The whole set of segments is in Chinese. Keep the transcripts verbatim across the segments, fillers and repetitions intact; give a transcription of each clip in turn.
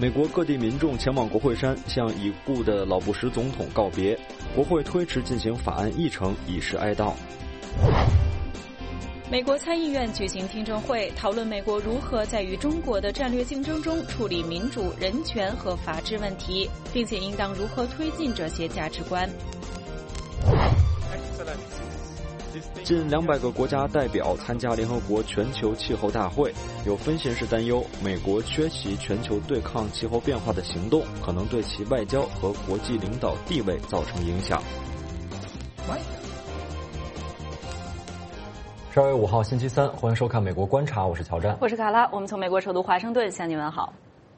美国各地民众前往国会山向已故的老布什总统告别，国会推迟进行法案议程，以示哀悼。 美国参议院举行听证会，讨论美国如何在与中国的战略竞争中处理民主、人权和法治问题，并且应当如何推进这些价值观。 近两百个国家代表参加联合国全球气候大会，有分析人士担忧，美国缺席全球对抗气候变化的行动，可能对其外交和国际领导地位造成影响。 十二月五号星期三，欢迎收看《美国观察》，我是乔战， 我是卡拉，我们从美国首都华盛顿向您问好。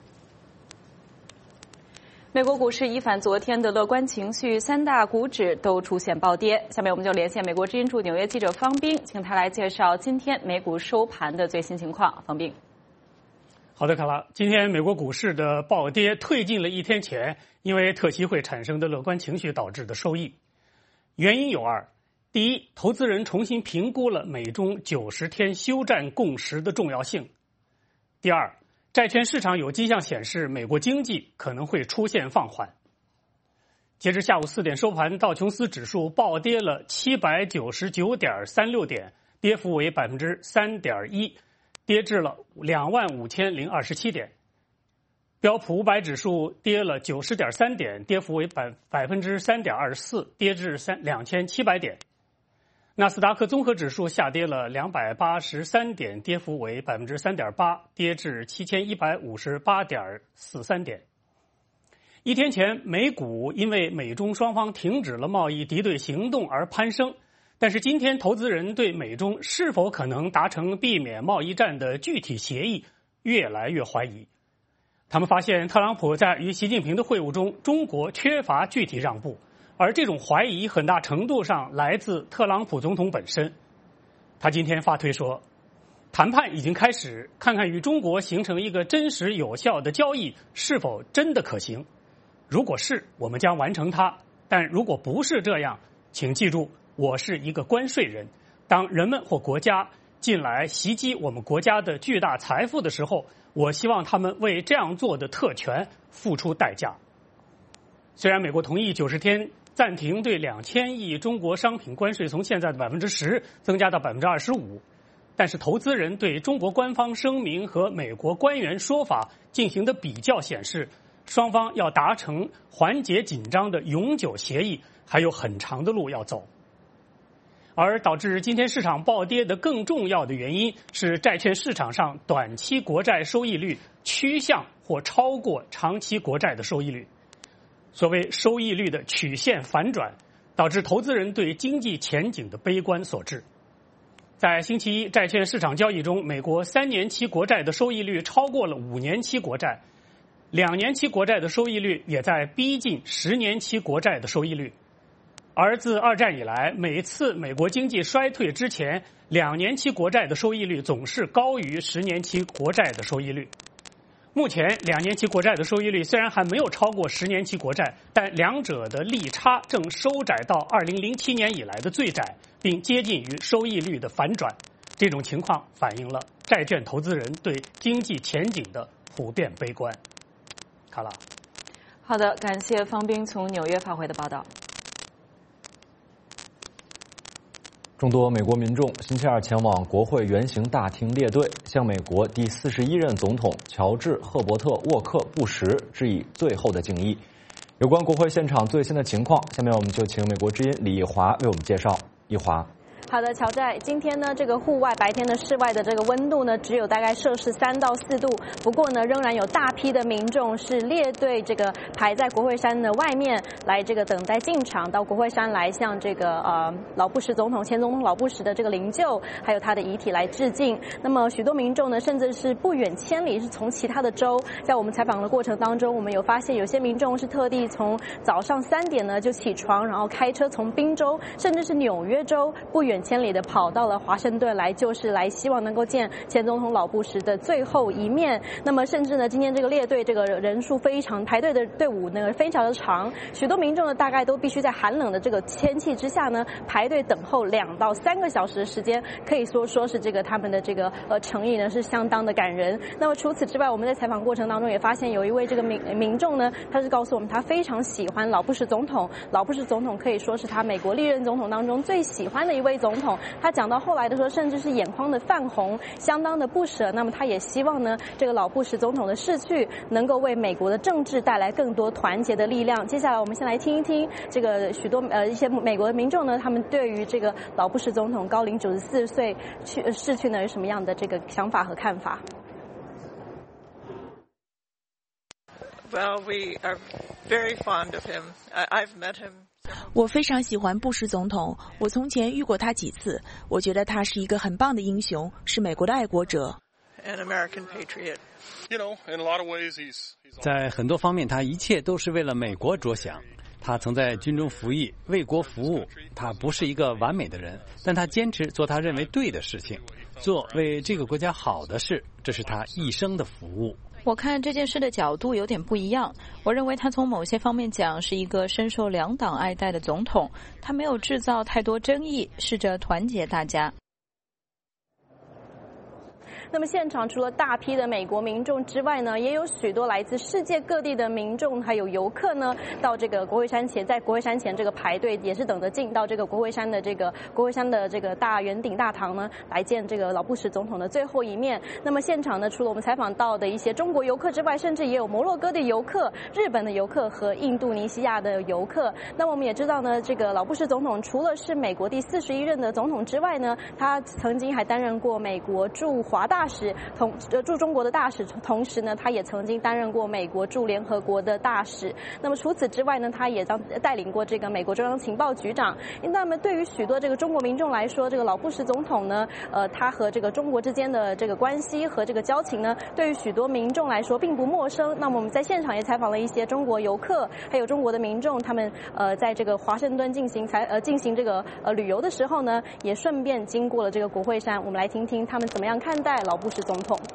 美国股市一反昨天的乐观情绪，三大股指都出现暴跌。下面我们就连线美国之音驻纽约记者方冰，请他来介绍今天美股收盘的最新情况。方冰。 好的，卡拉，今天美国股市的暴跌退进了一天前因为特期会产生的乐观情绪导致的收益。原因有二：第一，投资人重新评估了美中九十天休战共识的重要性；第二，债券市场有迹象显示美国经济可能会出现放缓。截至下午四点收盘，道琼斯指数暴跌了七百九十九点三六点，跌幅为百分之三点一，跌至了两万五千零二十七点。标普五百指数跌了九十点三点，跌幅为百百分之三点二四，跌至三两千七百点。纳斯达克综合指数下跌了两百八十三点，跌幅为百分之三点八，跌至七千一百五十八点四三点。一天前，美股因为美中双方停止了贸易敌对行动而攀升，但是今天投资人对美中是否可能达成避免贸易战的具体协议越来越怀疑。他们发现特朗普在与习近平的会晤中，中国缺乏具体让步。而这种怀疑很大程度上来自特朗普总统本身。他今天发推说，谈判已经开始，看看与中国形成一个真实有效的交易是否真的可行。如果是，我们将完成它；但如果不是这样，请记住，我是一个关税人。当人们或国家进来袭击我们国家的巨大财富的时候，我希望他们为这样做的特权付出代价。虽然美国同意九十天暂停对两千亿中国商品关税从现在的百分之十增加到百分之二十五，但是投资人对中国官方声明和美国官员说法进行的比较显示，双方要达成缓解紧张的永久协议还有很长的路要走。而导致今天市场暴跌的更重要的原因是债券市场上短期国债收益率趋向或超过长期国债的收益率。所谓收益率的曲线反转，导致投资人对经济前景的悲观所致。在星期一债券市场交易中，美国三年期国债的收益率超过了五年期国债，两年期国债的收益率也在逼近十年期国债的收益率。而自二战以来，每次美国经济衰退之前，两年期国债的收益率总是高于十年期国债的收益率。目前两年期国债的收益率虽然还没有超过十年期国债，但两者的利差正收窄到二零零七年以来的最窄，并接近于收益率的反转。这种情况反映了债券投资人对经济前景的普遍悲观。卡拉。 好的，感谢方冰从纽约发回的报道。 众多美国民众星期二前往国会圆形大厅列队，向美国第四十一任总统乔治·赫伯特·沃克·布什致以最后的敬意。有关国会现场最新的情况，下面我们就请美国之音李毅华为我们介绍。毅华。 好的，乔寨，今天呢，这个户外白天的室外的这个温度呢，只有大概摄氏三到四度。不过呢，仍然有大批的民众是列队这个排在国会山的外面来这个等待进场，到国会山来向这个呃老布什总统前总统老布什的这个灵柩还有他的遗体来致敬。那么许多民众呢，甚至是不远千里，是从其他的州。在我们采访的过程当中，我们有发现有些民众是特地从早上三点呢就起床，然后开车从宾州甚至是纽约州不远千里的跑到了华盛顿来，就是来希望能够见前总统老布什的最后一面。那么甚至呢，今天这个列队这个人数非常排队的队伍呢非常的长，许多民众呢大概都必须在寒冷的这个天气之下呢排队等候两到三个小时的时间，可以说说是这个他们的这个呃诚意呢是相当的感人。那么除此之外，我们在采访过程当中也发现有一位这个民民众呢，他是告诉我们他非常喜欢老布什总统，老布什总统可以说是他美国历任总统当中最喜欢的一位总统。他讲到后来的时候，甚至是眼眶的泛红，相当的不舍。那么他也希望呢，这个老布什总统的逝去能够为美国的政治带来更多团结的力量。接下来我们先来听一听这个许多呃一些美国的民众呢，他们对于这个老布什总统高龄九十四岁去逝去呢有什么样的这个想法和看法。 Well, we are very fond of him. I've met him. 我非常喜欢布什总统，我从前遇过他几次，我觉得他是一个很棒的英雄，是美国的爱国者。 An American patriot. You know, in a lot of ways, he's. 在很多方面，他一切都是为了美国着想。他曾在军中服役，为国服务。他不是一个完美的人，但他坚持做他认为对的事情，做为这个国家好的事，这是他一生的服务。 我看这件事的角度有点不一样，我认为他从某些方面讲是一个深受两党爱戴的总统，他没有制造太多争议，试着团结大家。 那么现场除了大批的美国民众之外呢，也有许多来自世界各地的民众还有游客呢，到这个国会山前，在国会山前这个排队，也是等着进到这个国会山的这个国会山的这个大圆顶大堂呢，来见这个老布什总统的最后一面。那么现场呢，除了我们采访到的一些中国游客之外，甚至也有摩洛哥的游客、日本的游客和印度尼西亚的游客。那么我们也知道呢，这个老布什总统除了是美国第四十一任的总统之外呢，他曾经还担任过美国驻华大使，同呃驻中国的大使，同时呢，他也曾经担任过美国驻联合国的大使。那么除此之外呢，他也当带领过这个美国中央情报局长。那么对于许多这个中国民众来说，这个老布什总统呢，呃，他和这个中国之间的这个关系和这个交情呢，对于许多民众来说并不陌生。那么我们在现场也采访了一些中国游客，还有中国的民众，他们呃在这个华盛顿进行采呃进行这个呃旅游的时候呢，也顺便经过了这个国会山。我们来听听他们怎么样看待老布什总统。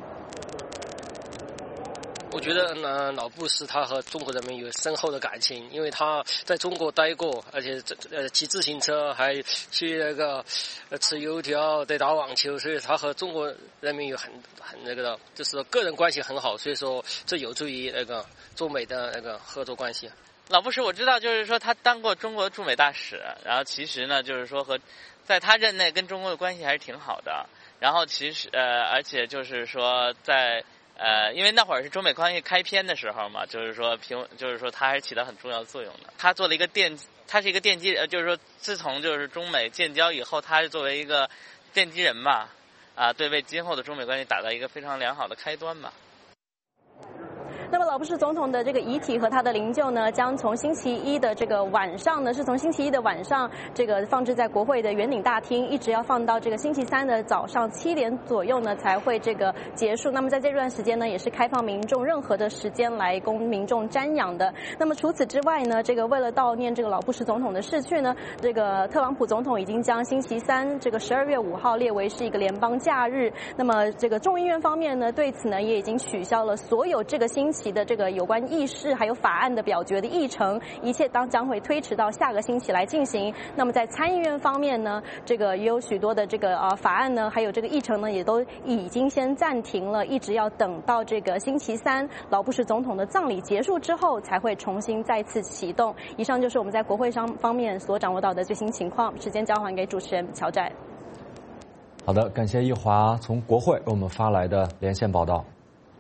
我觉得呢，老布什他和中国人民有深厚的感情，因为他在中国待过，而且呃骑自行车，还去那个呃吃油条、对打网球，所以他和中国人民有很很那个的，就是说个人关系很好，所以说这有助于那个中美的那个合作关系。 老布什我知道，就是说他当过中国驻美大使，然后其实呢，就是说和在他任内跟中国的关系还是挺好的。然后其实呃，而且就是说在呃，因为那会儿是中美关系开篇的时候嘛，就是说平，就是说他还是起到很重要的作用的。他做了一个奠，他是一个奠基人，就是说自从就是中美建交以后，他是作为一个奠基人嘛，啊，对为今后的中美关系打造一个非常良好的开端嘛。 那么老布什总统的这个遗体和他的灵柩呢，将从星期一的这个晚上呢，是从星期一的晚上这个放置在国会的圆顶大厅，一直要放到这个星期三的早上七点左右呢才会这个结束。那么在这段时间呢，也是开放民众任何的时间来供民众瞻仰的。那么除此之外呢，这个为了悼念这个老布什总统的逝去呢，这个特朗普总统已经将星期三这个十二月五号列为是一个联邦假日。那么这个众议院方面呢，对此呢也已经取消了所有这个星期的这个有关议事还有法案的表决的议程，一切当将会推迟到下个星期来进行。那么在参议院方面呢，这个也有许多的这个呃法案呢，还有这个议程呢，也都已经先暂停了，一直要等到这个星期三老布什总统的葬礼结束之后，才会重新再次启动。以上就是我们在国会上方面所掌握到的最新情况。时间交还给主持人乔寨。 好的，感谢一华从国会为我们发来的连线报道。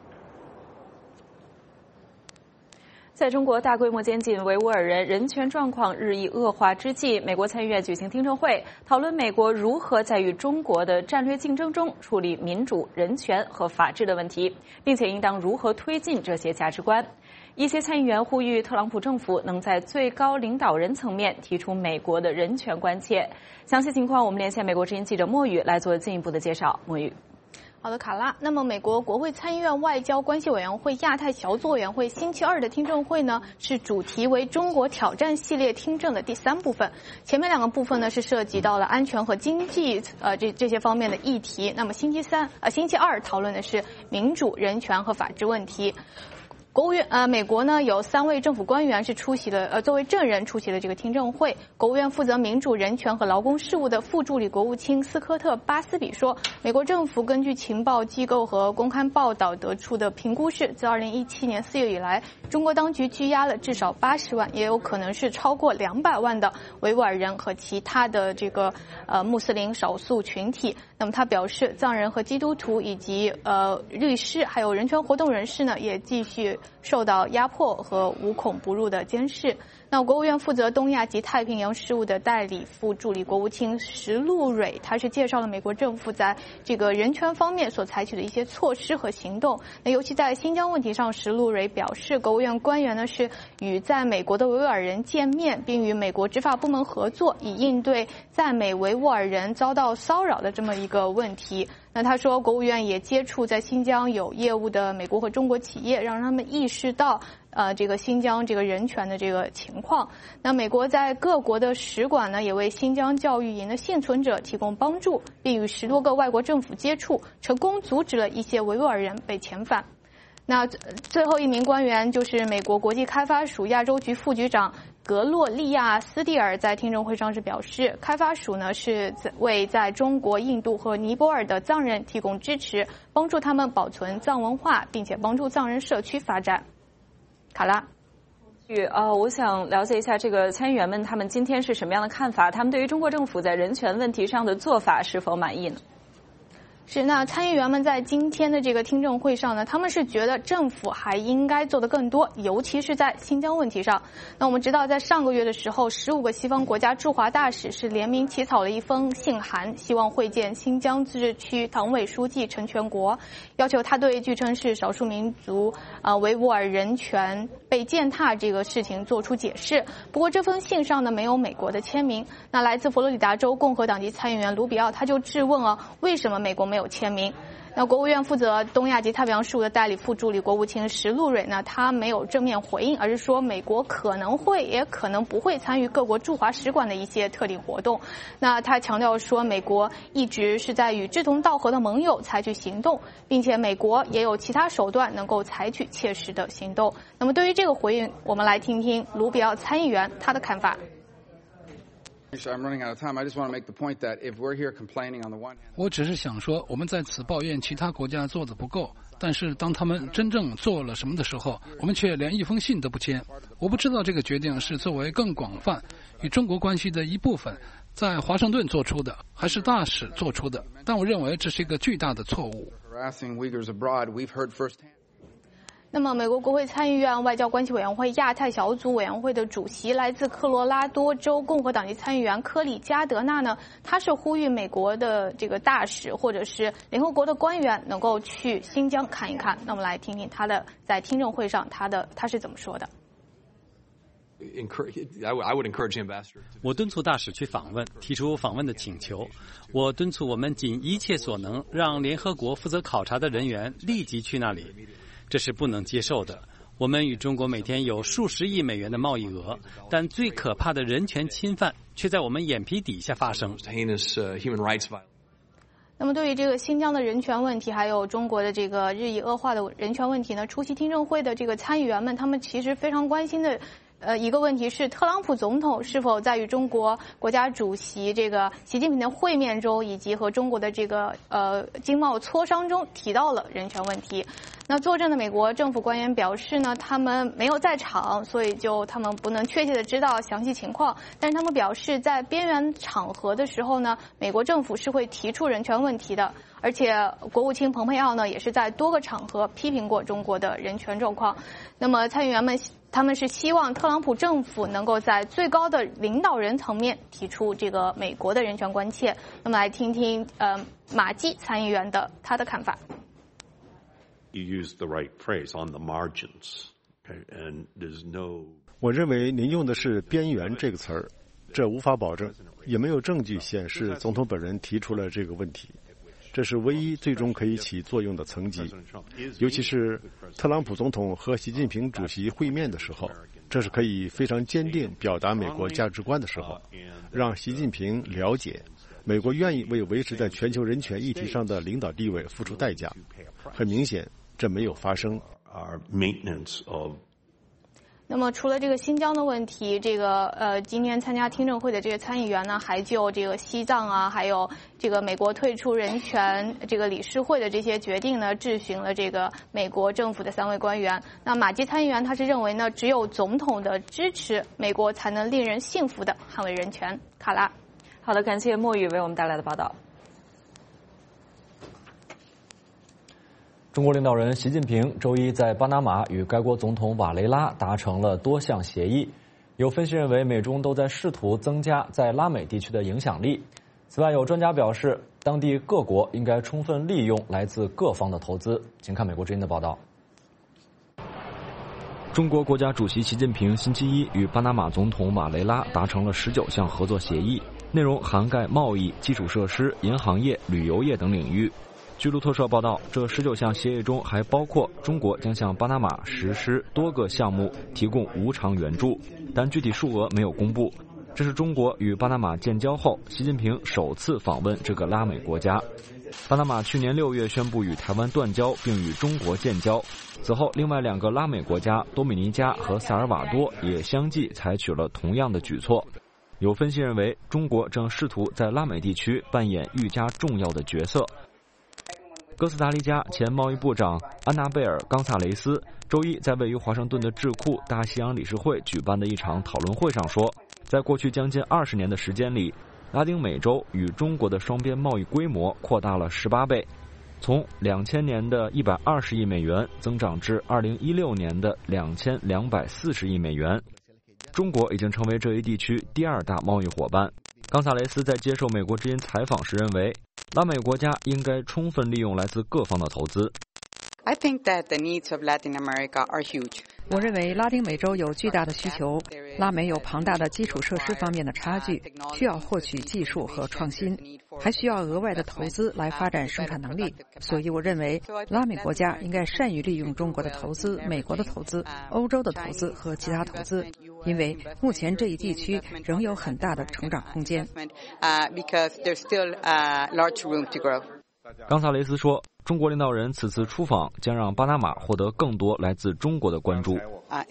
在中国大规模监禁维吾尔人人权状况日益恶化之际，美国参议院举行听证会，讨论美国如何在与中国的战略竞争中处理民主、人权和法治的问题，并且应当如何推进这些价值观。一些参议员呼吁特朗普政府能在最高领导人层面提出美国的人权关切。详细情况，我们连线美国之音记者莫宇来做进一步的介绍。莫宇。 好的，卡拉。那么，美国国会参议院外交关系委员会亚太小组委员会星期二的听证会呢，是主题为中国挑战系列听证的第三部分。前面两个部分呢是涉及到了安全和经济呃这这些方面的议题。那么星期三呃星期二讨论的是民主、人权和法治问题。国务院呃，美国呢有三位政府官员是出席了呃作为证人出席了这个听证会。国务院负责民主、人权和劳工事务的副助理国务卿斯科特·巴斯比说，美国政府根据情报机构和公开报道得出的评估是，自二零一七年四月以来，中国当局拘押了至少八十万，也有可能是超过两百万的维吾尔人和其他的这个呃穆斯林少数群体。那么他表示，藏人和基督徒以及呃律师还有人权活动人士呢，也继续受到压迫和无孔不入的监视。那国务院负责东亚及太平洋事务的代理副助理国务卿石路蕊，他是介绍了美国政府在这个人权方面所采取的一些措施和行动。那尤其在新疆问题上，石路蕊表示，国务院官员呢是与在美国的维吾尔人见面，并与美国执法部门合作，以应对在美维吾尔人遭到骚扰的这么一个问题。那他说，国务院也接触在新疆有业务的美国和中国企业，让他们意识到呃，这个新疆这个人权的这个情况。那美国在各国的使馆呢，也为新疆教育营的幸存者提供帮助，并与十多个外国政府接触，成功阻止了一些维吾尔人被遣返。那最后一名官员就是美国国际开发署亚洲局副局长格洛利亚·斯蒂尔，在听证会上是表示，开发署呢是为在中国、印度和尼泊尔的藏人提供支持，帮助他们保存藏文化，并且帮助藏人社区发展。卡拉， 呃，我想了解一下这个参议员们他们今天是什么样的看法？他们对于中国政府在人权问题上的做法是否满意呢？ 是，那参议员们在今天的这个听证会上呢，他们是觉得政府还应该做得更多，尤其是在新疆问题上。那我们知道，在上个月的时候，十五个西方国家驻华大使是联名起草了一封信函，希望会见新疆自治区党委书记陈全国，要求他对据称是少数民族呃维吾尔人权被践踏这个事情做出解释。不过这封信上呢没有美国的签名。那来自佛罗里达州共和党籍参议员卢比奥他就质问啊，为什么美国没有签名？那国务院负责东亚及太平洋事务的代理副助理国务卿石路蕊呢，他没有正面回应，而是说美国可能会也可能不会参与各国驻华使馆的一些特定活动。那他强调说，美国一直是在与志同道合的盟友采取行动，并且美国也有其他手段能够采取切实的行动。那么对于这个回应，我们来听听卢比奥参议员他的看法。 我只是想说，我们在此抱怨其他国家做的不够，但是当他们真正做了什么的时候，我们却连一封信都不签。我不知道这个决定是作为更广泛与中国关系的一部分，在华盛顿做出的，还是大使做出的，但我认为这是一个巨大的错误。 那么，美国国会参议院外交关系委员会亚太小组委员会的主席，来自科罗拉多州共和党籍参议员科里加德纳呢，他是呼吁美国的这个大使或者是联合国的官员能够去新疆看一看。那我们来听听他的在听证会上他的他是怎么说的。 我敦促大使去访问，提出访问的请求。我敦促我们尽一切所能，让联合国负责考察的人员立即去那里。这是不能接受的。我们与中国每天有数十亿美元的贸易额，但最可怕的人权侵犯却在我们眼皮底下发生。 那么对于这个新疆的人权问题，还有中国的这个日益恶化的人权问题呢，出席听证会的这个参议员们，他们其实非常关心的呃，一个问题是，特朗普总统是否在与中国国家主席这个习近平的会面中，以及和中国的这个呃经贸磋商中提到了人权问题。那作证的美国政府官员表示呢，他们没有在场，所以就他们不能确切的知道详细情况。但是他们表示，在边缘场合的时候呢，美国政府是会提出人权问题的。而且国务卿蓬佩奥呢，也是在多个场合批评过中国的人权状况。那么参议员们他们是希望特朗普政府能够在最高的领导人层面提出这个美国的人权关切。那么来听听呃马基参议员的他的看法。 You used the right phrase on the margins, okay? And there's no. 我认为您用的是边缘这个词儿，这无法保证，也没有证据显示总统本人提出了这个问题。 这是唯一最终可以起作用的层级。尤其是特朗普总统和习近平主席会面的时候，这是可以非常坚定表达美国价值观的时候，让习近平了解美国愿意为维持在全球人权议题上的领导地位付出代价。很明显，这没有发生。 那么除了这个新疆的问题，这个呃，今天参加听证会的这些参议员呢，还就这个西藏啊，还有这个美国退出人权这个理事会的这些决定呢，质询了这个美国政府的三位官员。那马基参议员他是认为呢，只有总统的支持，美国才能令人信服的捍卫人权。卡拉， 好的，感谢莫宇为我们带来的报道。 中国领导人习近平周一在巴拿马与该国总统瓦雷拉达成了多项协议。有分析认为，美中都在试图增加在拉美地区的影响力。此外，有专家表示，当地各国应该充分利用来自各方的投资。请看美国之音的报道。 中国国家主席习近平星期一与巴拿马总统瓦雷拉达成了十九项合作协议，内容涵盖贸易、基础设施、银行业、旅游业等领域。据路透社报道，这十九项协议中还包括中国将向巴拿马实施多个项目提供无偿援助，但具体数额没有公布。这是中国与巴拿马建交后，习近平首次访问这个拉美国家。巴拿马去年六月宣布与台湾断交，并与中国建交。此后，另外两个拉美国家多米尼加和萨尔瓦多也相继采取了同样的举措。有分析认为，中国正试图在拉美地区扮演愈加重要的角色。哥斯达黎加前贸易部长安娜贝尔·冈萨雷斯周一在位于华盛顿的智库大西洋理事会举办的一场讨论会上说，在过去将近二十年的时间里，拉丁美洲与中国的双边贸易规模扩大了十八倍，从两千年的一百二十亿美元增长至二零一六年的两千两百四十亿美元。中国已经成为这一地区第二大贸易伙伴。冈萨雷斯在接受美国之音采访时认为，拉美国家应该充分利用来自各方的投资。 I think that the needs of Latin America are huge. 我认为拉丁美洲有巨大的需求，拉美有庞大的基础设施方面的差距，需要获取技术和创新，还需要额外的投资来发展生产能力。所以我认为拉美国家应该善于利用中国的投资、美国的投资、欧洲的投资和其他投资，因为目前这一地区仍有很大的成长空间。 冈萨雷斯说，中国领导人此次出访将让巴拿马获得更多来自中国的关注。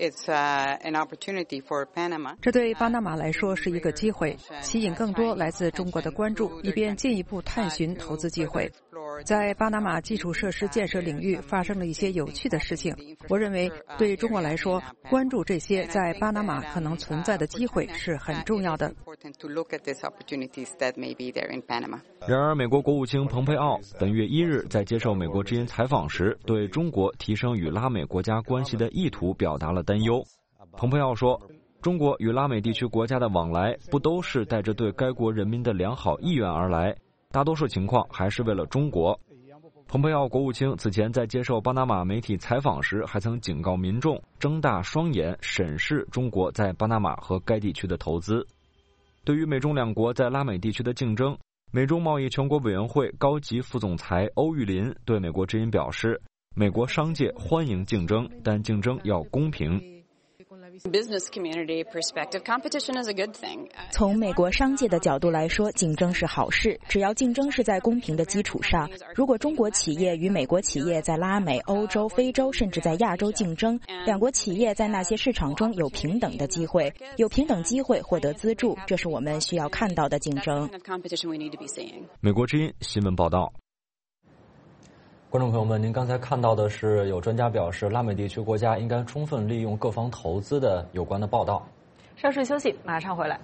这对巴拿马来说是一个机会，吸引更多来自中国的关注，以便进一步探寻投资机会。在巴拿马基础设施建设领域发生了一些有趣的事情，我认为对中国来说，关注这些在巴拿马可能存在的机会是很重要的。 然而，美国国务卿蓬佩奥本月一日在接受美国之音采访时，对中国提升与拉美国家关系的意图表达了担忧。蓬佩奥说，中国与拉美地区国家的往来不都是带着对该国人民的良好意愿而来，大多数情况还是为了中国。蓬佩奥国务卿此前在接受巴拿马媒体采访时，还曾警告民众睁大双眼审视中国在巴拿马和该地区的投资。对于美中两国在拉美地区的竞争，美中贸易全国委员会高级副总裁欧玉林对美国之音表示，美国商界欢迎竞争，但竞争要公平。 从美国商界的角度来说，竞争是好事，只要竞争是在公平的基础上。如果中国企业与美国企业在拉美、欧洲、非洲甚至在亚洲竞争，两国企业在那些市场中有平等的机会，有平等机会获得资助，这是我们需要看到的竞争。 美国之音新闻报道。 观众朋友们，您刚才看到的是有专家表示，拉美地区国家应该充分利用各方投资的有关的报道。 稍事休息，马上回来。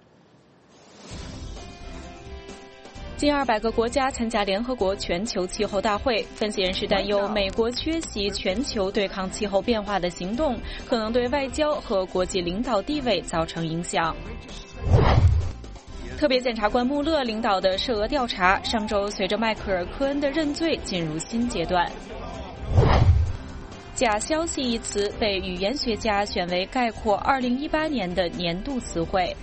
近二百个国家参加联合国全球气候大会，分析人士担忧，美国缺席全球对抗气候变化的行动，可能对外交和国际领导地位造成影响。特别检察官穆勒领导的涉俄调查，上周随着迈克尔·科恩的认罪进入新阶段。假消息一词被语言学家选为概括二零一八年的年度词汇。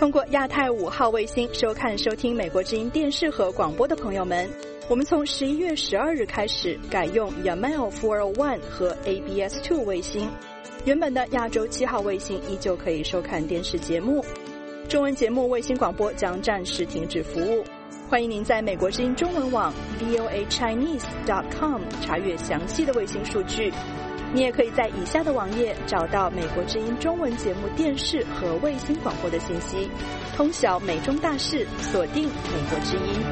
通过亚太五号卫星收看收听美国之音电视和广播的朋友们，我们从十一月十二日开始改用 Yamal 四二一和 A B S 二 卫星，原本的亚洲七号卫星依旧可以收看电视节目。中文节目卫星广播将暂时停止服务，欢迎您在美国之音中文网 V O A Chinese dot com 查阅详细的卫星数据。你也可以在以下的网页找到美国之音中文节目电视和卫星广播的信息，通晓美中大事，锁定美国之音。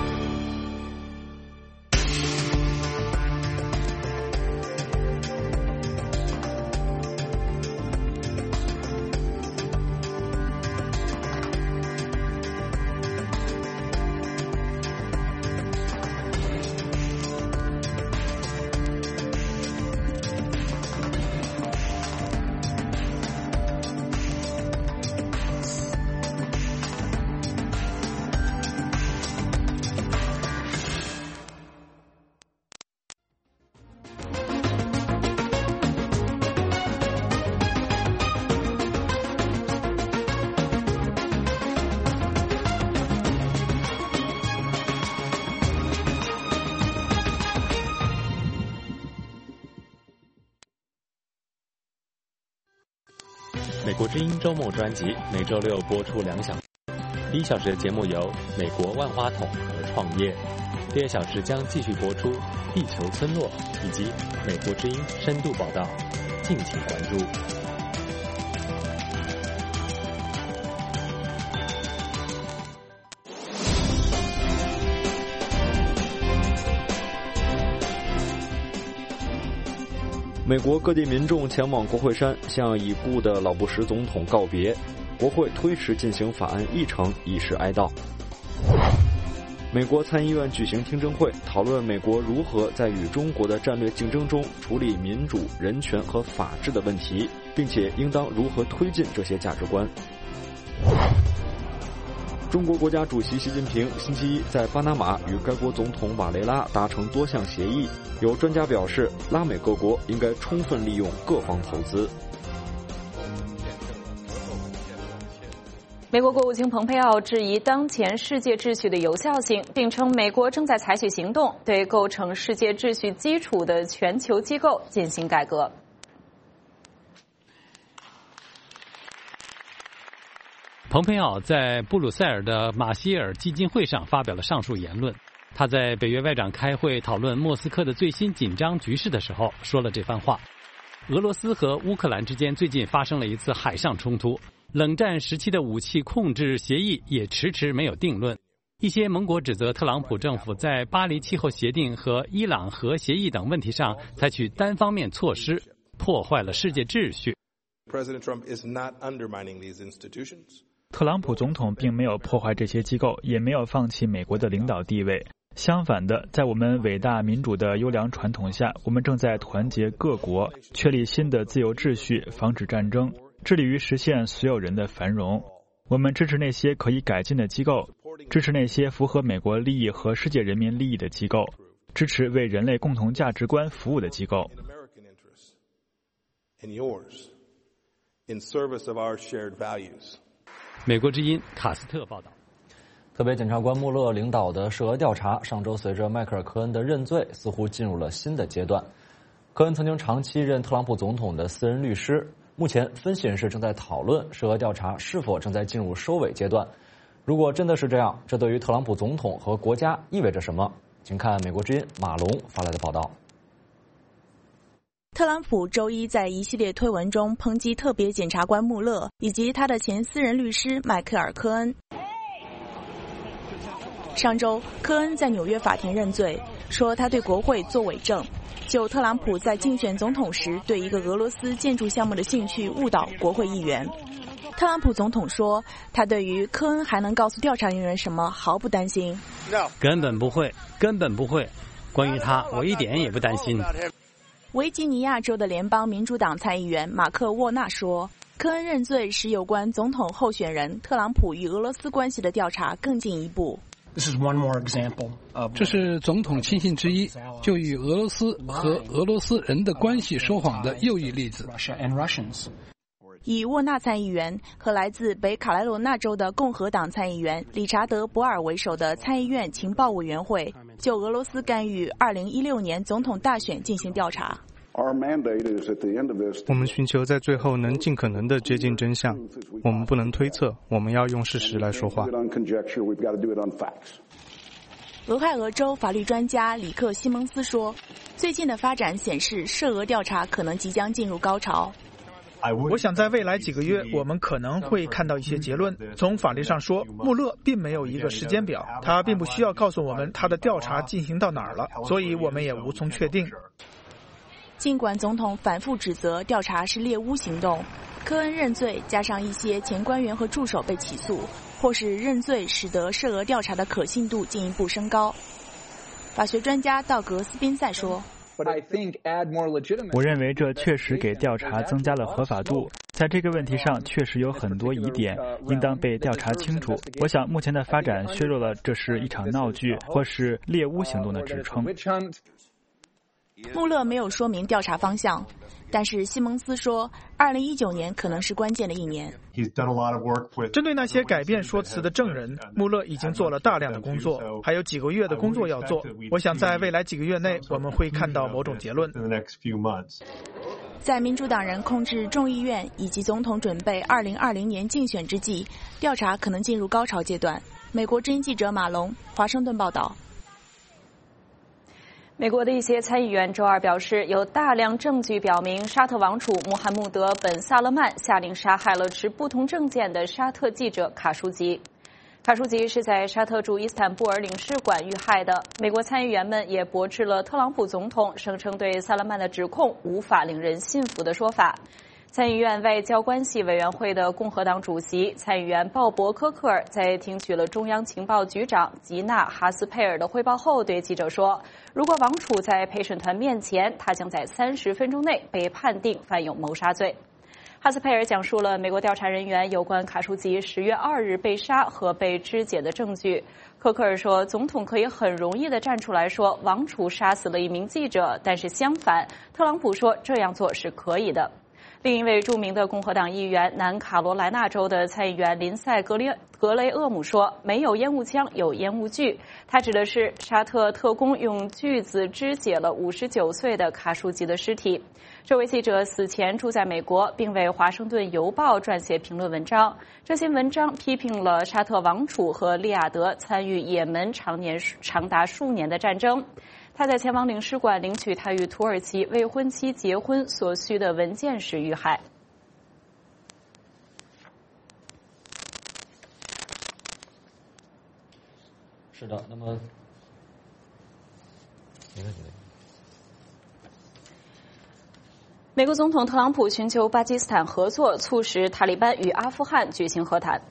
美国之音周末专辑每周六播出两小时，第一小时的节目有美国万花筒和创业，第二小时将继续播出地球村落以及美国之音深度报道，敬请关注。 美国各地民众前往国会山向已故的老布什总统告别，国会推迟进行法案议程，以示哀悼。美国参议院举行听证会，讨论美国如何在与中国的战略竞争中处理民主、人权和法治的问题，并且应当如何推进这些价值观。中国国家主席习近平星期一在巴拿马与该国总统瓦雷拉达成多项协议，有专家表示，拉美各国应该充分利用各方投资。 美国国务卿蓬佩奥质疑当前世界秩序的有效性，并称美国正在采取行动，对构成世界秩序基础的全球机构进行改革。 蓬佩奥在布鲁塞尔的马歇尔基金会上发表了上述言论。他在北约外长开会讨论莫斯科的最新紧张局势的时候说了这番话。俄罗斯和乌克兰之间最近发生了一次海上冲突，冷战时期的武器控制协议也迟迟没有定论。一些盟国指责特朗普政府在巴黎气候协定和伊朗核协议等问题上采取单方面措施，破坏了世界秩序。 特朗普总统并没有破坏这些机构，也没有放弃美国的领导地位。相反的，在我们伟大民主的优良传统下，我们正在团结各国，确立新的自由秩序，防止战争，致力于实现所有人的繁荣。我们支持那些可以改进的机构，支持那些符合美国利益和世界人民利益的机构，支持为人类共同价值观服务的机构。 美国之音卡斯特报道。 特别检察官穆勒领导的涉俄调查上周随着迈克尔·科恩的认罪似乎进入了新的阶段。科恩曾经长期任特朗普总统的私人律师，目前分析人士正在讨论涉俄调查是否正在进入收尾阶段。如果真的是这样，这对于特朗普总统和国家意味着什么？请看美国之音马龙发来的报道。 特朗普周一在一系列推文中抨击特别检察官穆勒以及他的前私人律师迈克尔·科恩。上周，科恩在纽约法庭认罪，说他对国会作伪证，就特朗普在竞选总统时对一个俄罗斯建筑项目的兴趣误导国会议员。特朗普总统说，他对于科恩还能告诉调查人员什么毫不担心。 根本不会，根本不会。关于他，我一点也不担心。 维吉尼亚州的联邦民主党参议员马克·沃纳说，科恩认罪使有关总统候选人特朗普与俄罗斯关系的调查更进一步。 这是总统亲信之一就与俄罗斯和俄罗斯人的关系说谎的又一例子。 以沃纳参议员和来自北卡罗来纳州的共和党参议员理查德·博尔为首的参议院情报委员会就俄罗斯干预二零一六年总统大选进行调查。 我们寻求在最后能尽可能的接近真相，我们不能推测，我们要用事实来说话。 俄亥俄州法律专家里克·西蒙斯说，最近的发展显示涉俄调查可能即将进入高潮。 我想在未来几个月，我们可能会看到一些结论。从法律上说，穆勒并没有一个时间表，他并不需要告诉我们他的调查进行到哪儿了，所以我们也无从确定。 尽管总统反复指责调查是猎巫行动，科恩认罪，加上一些前官员和助手被起诉，或是认罪使得涉俄调查的可信度进一步升高。法学专家道格斯宾塞说， 我认为这确实给调查增加了合法度，在这个问题上确实有很多疑点，应当被调查清楚。我想目前的发展削弱了这是一场闹剧或是猎巫行动的指称。 穆勒没有说明调查方向，但是西蒙斯说二零一九年可能是关键的一年。 针对那些改变说辞的证人，穆勒已经做了大量的工作，还有几个月的工作要做。我想在未来几个月内我们会看到某种结论。 在民主党人控制众议院以及总统准备二零二零年竞选之际，调查可能进入高潮阶段。美国之音记者马龙，华盛顿报道。 美国的一些参议员周二表示，有大量证据表明沙特王储穆罕默德·本·萨勒曼下令杀害了持不同政见的沙特记者卡舒吉。卡舒吉是在沙特驻伊斯坦布尔领事馆遇害的。美国参议员们也驳斥了特朗普总统声称对萨勒曼的指控无法令人信服的说法。参议院外交关系委员会的共和党主席参议员鲍勃·科克尔在听取了中央情报局长吉娜·哈斯佩尔的汇报后对记者说，如果王储在陪审团面前，他将在三十分钟内被判定犯有谋杀罪。哈斯佩尔讲述了美国调查人员有关卡舒吉十月二日被杀和被肢解的证据。科克尔说，总统可以很容易地站出来说王储杀死了一名记者，但是相反，特朗普说这样做是可以的。另一位著名的共和党议员，南卡罗来纳州的参议员林赛·格列格雷厄姆说，没有烟雾枪，有烟雾锯。他指的是沙特特工用锯子肢解了五十九岁的卡舒吉的尸体。这位记者死前住在美国，并为《华盛顿邮报》撰写评论文章。这些文章批评了沙特王储和利雅得参与也门长年长达数年的战争。他在前往领事馆领取他与土耳其未婚妻结婚所需的文件时遇害。 是的，那么，没问题。 美国总统特朗普寻求巴基斯坦合作，促使塔利班与阿富汗举行和谈。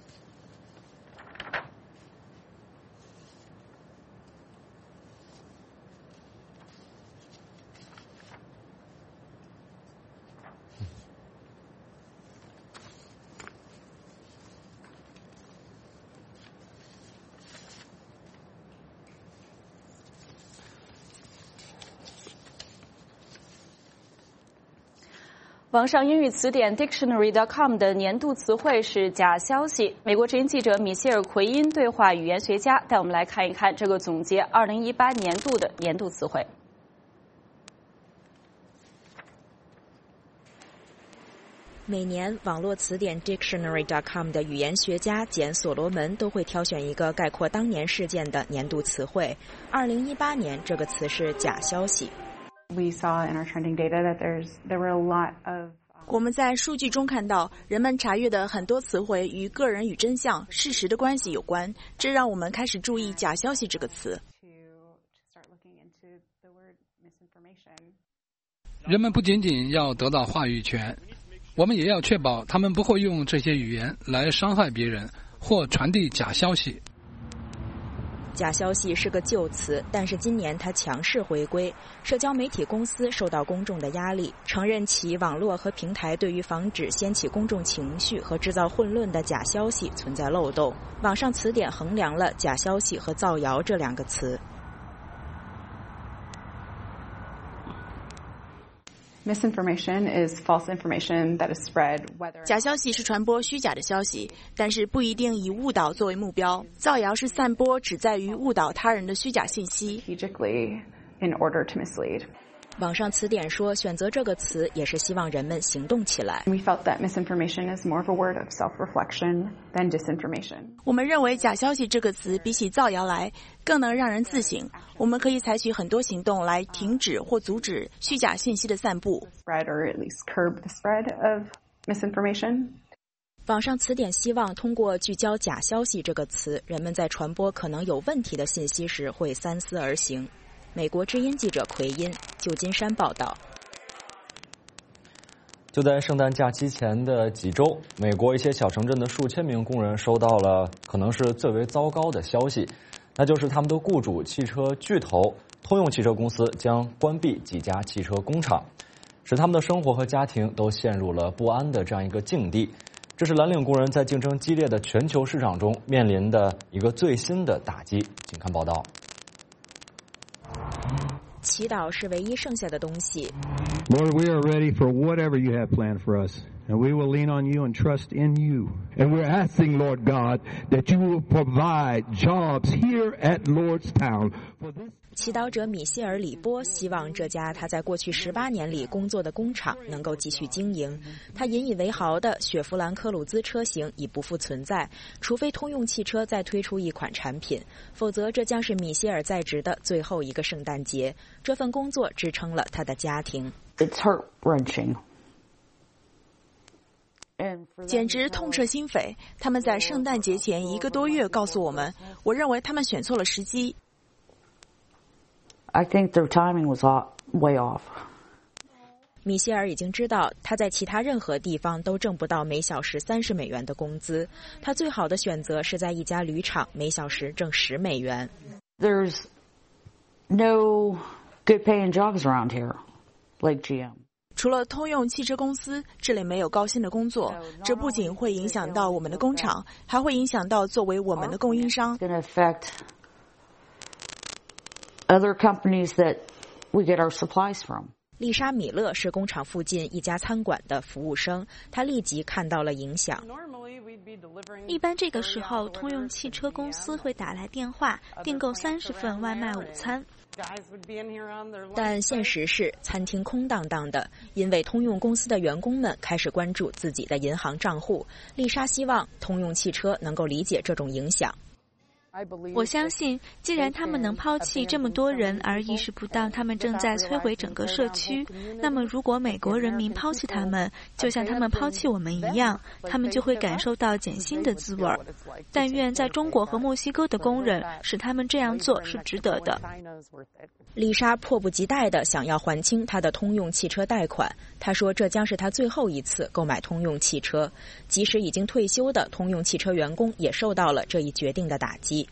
网上英语词典 dictionary dot com 的年度词汇是假消息。美国之音记者米歇尔·奎因对话语言学家，带我们来看一看这个总结二零一八年度的年度词汇。 每年，网络词典 dictionary dot com 的语言学家简·所罗门都会挑选一个概括当年事件的年度词汇。二零一八年，这个词是假消息。 We saw in our trending data that there's there were a lot of 我们在数据中看到，人们查阅的很多词汇与个人与真相、事实的关系有关，这让我们开始注意假消息这个词。 人们不仅仅要得到话语权，我们也要确保他们不会用这些语言来伤害别人或传递假消息。 假消息是个旧词，但是今年它强势回归。社交媒体公司受到公众的压力，承认其网络和平台对于防止掀起公众情绪和制造混乱的假消息存在漏洞。网上词典衡量了假消息和造谣这两个词。 Misinformation is false information that is spread whether 假消息是传播虚假的消息，但是不一定以误导作为目标。造谣是散播旨在于误导他人的虚假信息。 strategically in order to mislead. 网上词典说，选择这个词也是希望人们行动起来。 We felt that misinformation is more of a word of self-reflection than disinformation. 我们认为假消息这个词比起造谣来更能让人自省，我们可以采取很多行动来停止或阻止虚假信息的散布。 Spread or at least curb the spread of misinformation. 网上词典希望通过聚焦假消息这个词，人们在传播可能有问题的信息时会三思而行。美国之音记者奎因，旧金山报道。 就在圣诞假期前的几周，美国一些小城镇的数千名工人收到了可能是最为糟糕的消息，那就是他们的雇主汽车巨头通用汽车公司将关闭几家汽车工厂，使他们的生活和家庭都陷入了不安的这样一个境地。这是蓝领工人在竞争激烈的全球市场中面临的一个最新的打击。请看报道。 祈祷是唯一剩下的东西。 Lord, we are ready for whatever you have planned for us, and we will lean on you and trust in you. And we're asking, Lord God, that you will provide jobs here at Lordstown for this. 祈祷者米歇尔·里波希望这家他在过去十八年里工作的工厂能够继续经营。他引以为豪的雪佛兰科鲁兹车型已不复存在，除非通用汽车再推出一款产品，否则这将是米歇尔在职的最后一个圣诞节。这份工作支撑了他的家庭。 It's heart-wrenching. 简直痛彻心扉。他们在圣诞节前一个多月告诉我们，我认为他们选错了时机。 I think their timing was way off. 米歇尔已经知道，他在其他任何地方都挣不到每小时三十美元的工资。他最好的选择是在一家铝厂，每小时挣十美元。 There's no good paying jobs around here, like G M. 除了通用汽车公司，这里没有高薪的工作，这不仅会影响到我们的工厂，还会影响到作为我们的供应商。 It's going to affect other companies that we get our supplies from. 丽莎·米勒是工厂附近一家餐馆的服务生，她立即看到了影响。 一般这个时候，通用汽车公司会打来电话，订购三十份外卖午餐。 但现实是，餐厅空荡荡的，因为通用公司的员工们开始关注自己的银行账户。丽莎希望通用汽车能够理解这种影响。 我相信，既然他们能抛弃这么多人而意识不到他们正在摧毁整个社区，那么如果美国人民抛弃他们，就像他们抛弃我们一样，他们就会感受到减薪的滋味。但愿在中国和墨西哥的工人使他们这样做是值得的。 丽莎迫不及待地想要还清她的通用汽车贷款。她说这将是她最后一次购买通用汽车。即使已经退休的通用汽车员工也受到了这一决定的打击。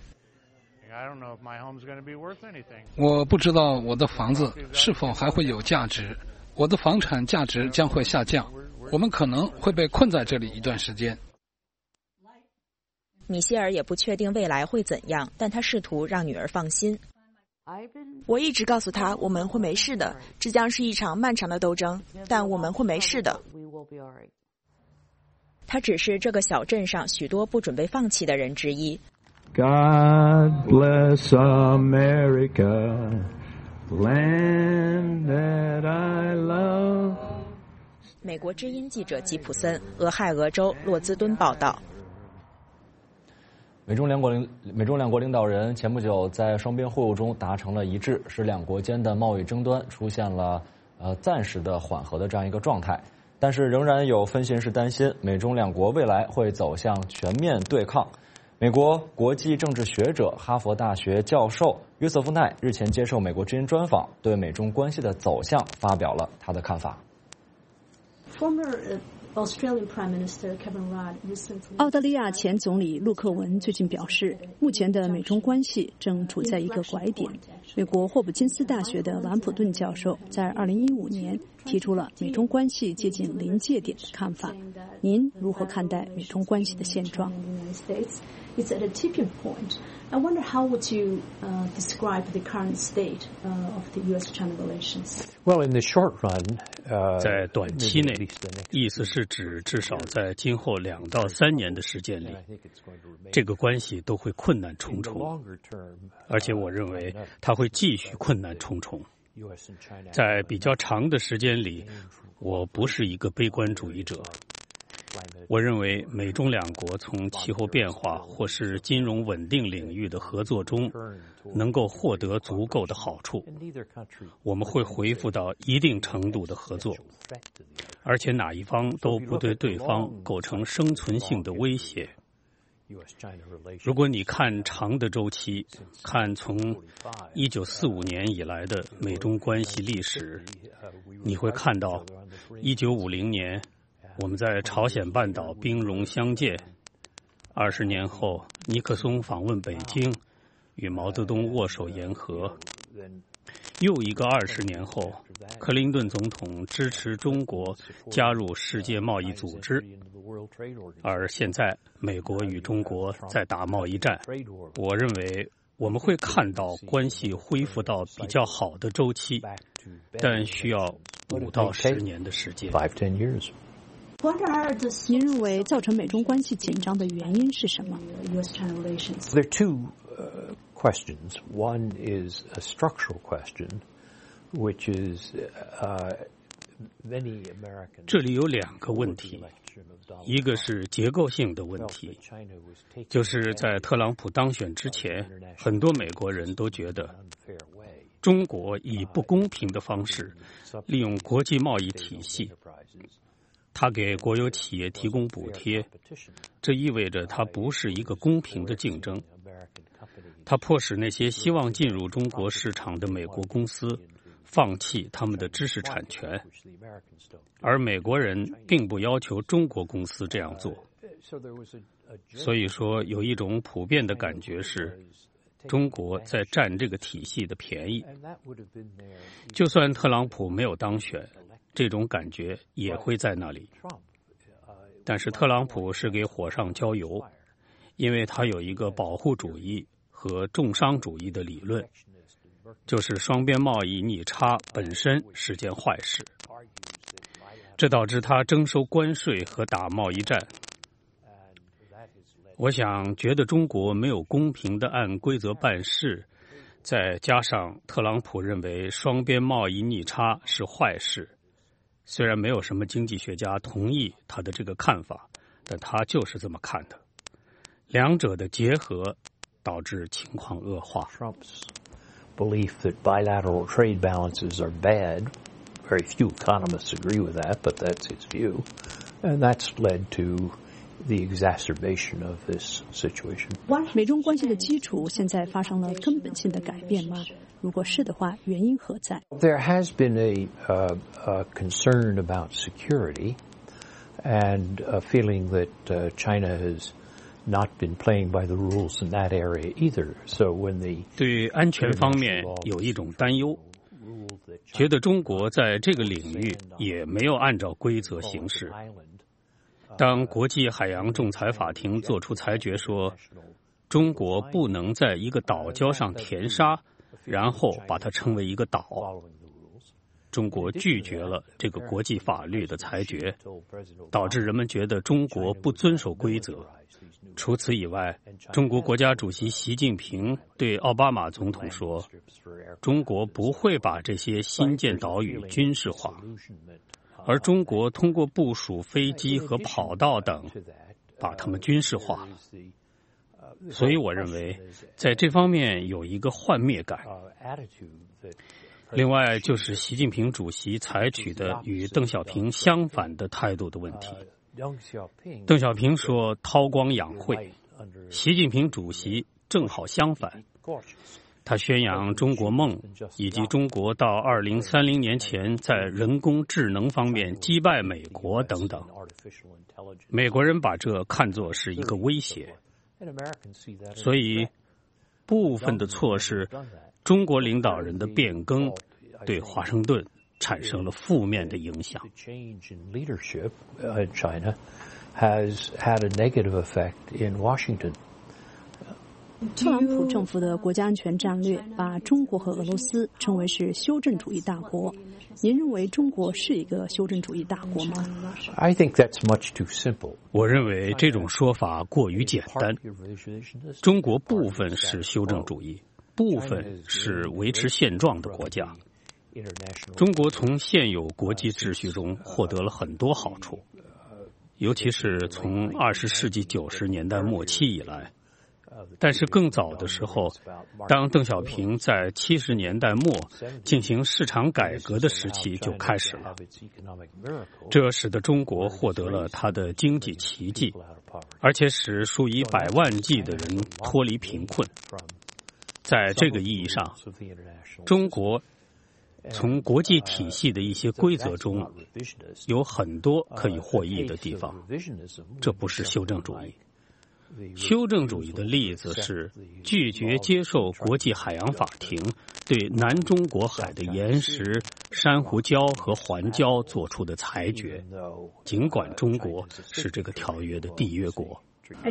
我不知道我的房子是否还会有价值，我的房产价值将会下降，我们可能会被困在这里一段时间。 米歇尔也不确定未来会怎样，但他试图让女儿放心。 我一直告诉他我们会没事的，这将是一场漫长的斗争，但我们会没事的。 他只是这个小镇上许多不准备放弃的人之一。 God bless America, land that I love. 美国之音记者吉普森，俄亥俄州洛兹敦报道。 美中两国领美中两国领导人前不久在双边会晤中达成了一致，使两国间的贸易争端出现了呃暂时的缓和的这样一个状态。但是仍然有分析人士担心，美中两国未来会走向全面对抗。美国国际政治学者、哈佛大学教授约瑟夫奈日前接受美国之音专访，对美中关系的走向发表了他的看法。 澳大利亚前总理陆克文最近表示，目前的美中关系正处在一个拐点， 美国霍普金斯大学的兰普顿教授在二零一五年提出了美中关系接近临界点的看法。您如何看待美中关系的现状？ It's at a tipping point. I wonder how would you uh, describe the current state uh, of the U S China relations? Well, in the short run, uh, 在短期内，意思是指至少在今后两到三年的时间里，这个关系都会困难重重，而且我认为它会继续困难重重。在比较长的时间里，我不是一个悲观主义者。我认为美中两国从气候变化或是金融稳定领域的合作中能够获得足够的好处，我们会恢复到一定程度的合作，而且哪一方都不对对方构成生存性的威胁。如果你看长的周期，看从一九四五年以来的美中关系历史，你会看到一九五零年我们在朝鲜半岛兵戎相见，二十年后尼克松访问北京，与毛泽东握手言和，又一个二十年后，克林顿总统支持中国加入世界贸易组织，而现在美国与中国在打贸易战。我认为我们会看到关系恢复到比较好的周期，但需要五到十年的时间。 您认为造成美中关系紧张的原因是什么？ There are two uh, questions. One is a structural question, which is uh, many Americans. 这里有两个问题，一个是结构性的问题，就是在特朗普当选之前，很多美国人都觉得中国以不公平的方式利用国际贸易体系。他给国有企业提供补贴，这意味着它不是一个公平的竞争。它迫使那些希望进入中国市场的美国公司放弃他们的知识产权，而美国人并不要求中国公司这样做。所以说，有一种普遍的感觉是，中国在占这个体系的便宜。就算特朗普没有当选，这种感觉也会在那里。但是特朗普是给火上浇油，因为他有一个保护主义和重商主义的理论，就是双边贸易逆差本身是件坏事，这导致他征收关税和打贸易战。我想觉得中国没有公平地按规则办事，再加上特朗普认为双边贸易逆差是坏事，虽然没有什么经济学家同意他的这个看法，但他就是这么看的。两者的结合导致情况恶化。 Trump's belief that bilateral trade balances are bad, very few economists agree with that, but that's his view, and that's led to the exacerbation of this situation. 美中关系的基础现在发生了根本性的改变吗？如果是的话，原因何在？ There has been a, uh, a concern about security and a feeling that uh, China has not been playing by the rules in that area either. So when the 对安全方面有一种担忧，觉得中国在这个领域也没有按照规则行事。当国际海洋仲裁法庭作出裁决说，中国不能在一个岛礁上填沙，然后把它称为一个岛，中国拒绝了这个国际法律的裁决，导致人们觉得中国不遵守规则。除此以外，中国国家主席习近平对奥巴马总统说，中国不会把这些新建岛屿军事化，而中国通过部署飞机和跑道等把它们军事化了。所以我认为在这方面有一个幻灭感。另外就是习近平主席采取的与邓小平相反的态度的问题。邓小平说韬光养晦，习近平主席正好相反，他宣扬中国梦，以及中国到二零三零年前在人工智能方面击败美国等等。美国人把这看作是一个威胁，所以部分的措施中国领导人的变更对华盛顿产生了负面的影响。 特朗普政府的国家安全战略把中国和俄罗斯称为是修正主义大国。您认为中国是一个修正主义大国吗？ I think that's much too simple. 我认为这种说法过于简单。中国部分是修正主义，部分是维持现状的国家。中国从现有国际秩序中获得了很多好处，尤其是从二十世纪九十年代末期以来。但是更早的时候，当邓小平在七十年代末进行市场改革的时期就开始了，这使得中国获得了它的经济奇迹，而且使数以百万计的人脱离贫困。在这个意义上，中国从国际体系的一些规则中有很多可以获益的地方，这不是修正主义。修正主义的例子是拒绝接受国际海洋法庭对南中国海的岩石、珊瑚礁和环礁做出的裁决，尽管中国是这个条约的缔约国。